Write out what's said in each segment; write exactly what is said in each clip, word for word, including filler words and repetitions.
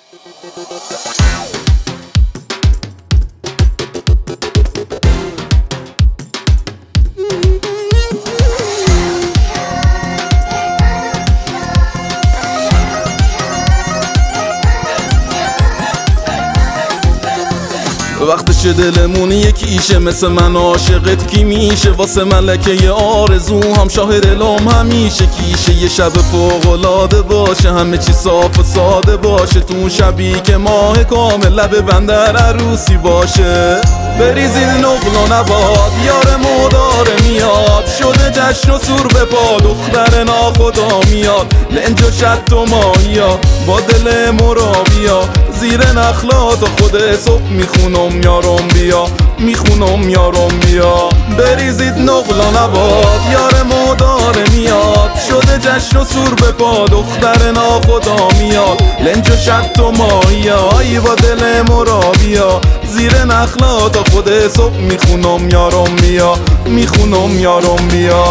وقتش دلمون یکیشه، مثل من عاشقت کی میشه؟ واسه ملکه آرزو هم شاه دلم همیشه کیشه. یه شب فوق‌العاده باشه، همه چی صاف و ساده باشه، تو اون شبی که ماه کامل لب بندر عروسی باشه. بریزید نقل و نباد، یار مداره میاد، شده جشن و سور به پا، دختر ناخدا میاد، لنج و شط و ماهیا با دل مرابیا، زیر نخلات و خود صبح میخونم یارم بیا، میخونم یارم بیا. بریزید نقل و نباد، یار مداره میاد، شده جشن و سور به پا، دختر ناخدا میاد، لنج و شط و ماهیا با دل مرابیا، زیر نخلات و خود صبح میخونم یارم بیا، میخونم یارم بیا.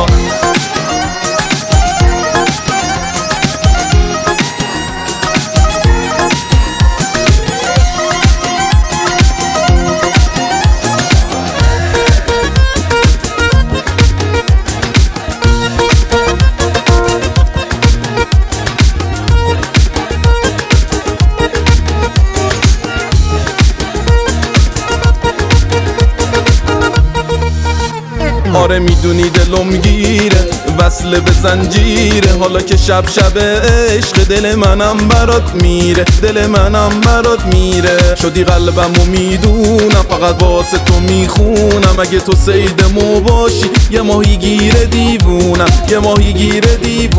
آره میدونی دلم گیره، وصله به زنجیره، حالا که شب شب عشق، دل منم برات میره، دل منم برات میره. شدی قلبمو میدونم، فقط واسه تو میخونم، اگه تو صیدمو باشی یه ماهی گیره دیوونم، یه ماهی گیره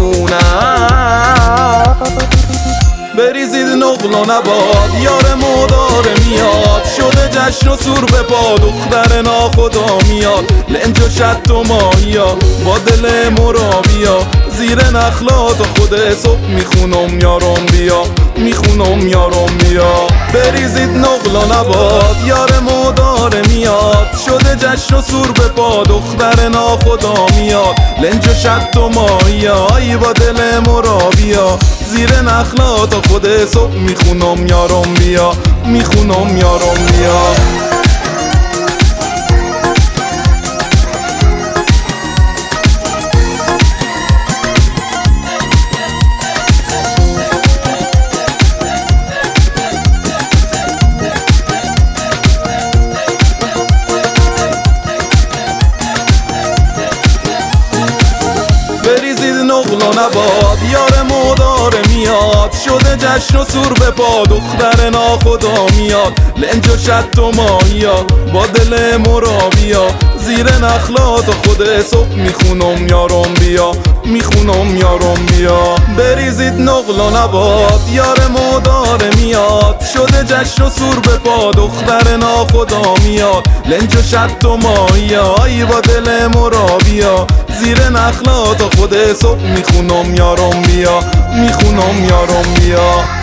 دیوونم. بریزید نقل و نباد، یار مداره میاد، شده جشن و سور به پا، دختر ناخدا میاد، لنج و شط و ماهیا با دل مرابیا، زیر نخلات و خود صبح میخونم یارم بیا، میخونم یارم بیا. بریزید نقل و نباد، یار مداره میاد، شده جشن و سور به پا، دختر ناخدا میاد، لنج و شط و ماهیا با دل مرابیا، زیر نخلات و خود صبح میخونم یارم بیا، میخونم یارم بیا. بریزید نقل و نباد، یار مداره میاد، شده جشن و سور به پا، دختر ناخدا میاد، لنج و شط و ماهیا با دل مرابیا، زیر نخلات و خود صبح میخونم یارم بیا، میخونم یارم بیا. بریزید نقل و نباد، یار مداره میاد، شده جشن و سور به پا، دختر ناخدا میاد، لنج و شط و ماهیا با دل مرابیا، زیر نخلات و خود صبح میخونم یارم بیا، میخونم یارم بیا.